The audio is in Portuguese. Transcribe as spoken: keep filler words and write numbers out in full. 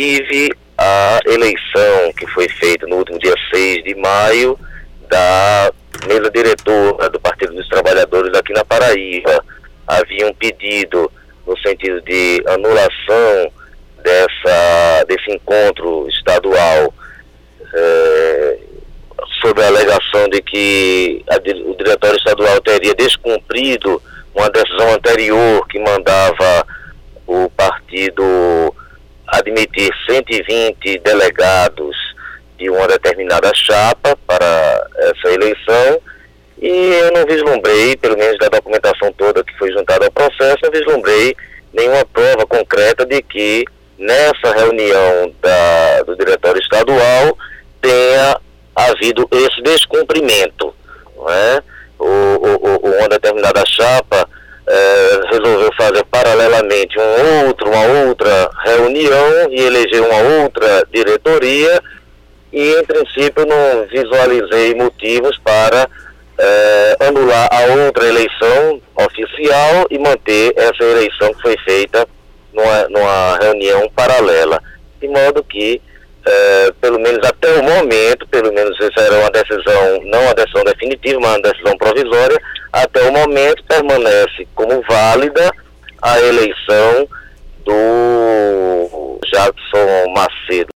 inclusive a eleição que foi feita no último dia seis de maio da mesa diretora do Partido dos Trabalhadores aqui na Paraíba. Havia um pedido no sentido de anulação dessa, desse encontro estadual, é, sob a alegação de que a, o diretório estadual teria descumprido uma decisão anterior que mandava o partido admitir cento e vinte delegados de uma determinada chapa para essa eleição, e eu não vislumbrei, pelo menos da documentação toda que foi juntada ao processo, não vislumbrei nenhuma prova concreta de que nessa reunião da, do diretório estadual tenha havido esse descumprimento, não é? O, o, o, uma determinada chapa é, resolveu fazer paralelamente um outro, uma outra reunião e eleger uma outra diretoria, e em princípio não visualizei motivos para é, anular a outra eleição oficial e manter essa eleição que foi feita numa, numa reunião paralela, de modo que É, pelo menos até o momento, pelo menos essa era uma decisão, não uma decisão definitiva, mas uma decisão provisória, até o momento permanece como válida a eleição do Jackson Macedo.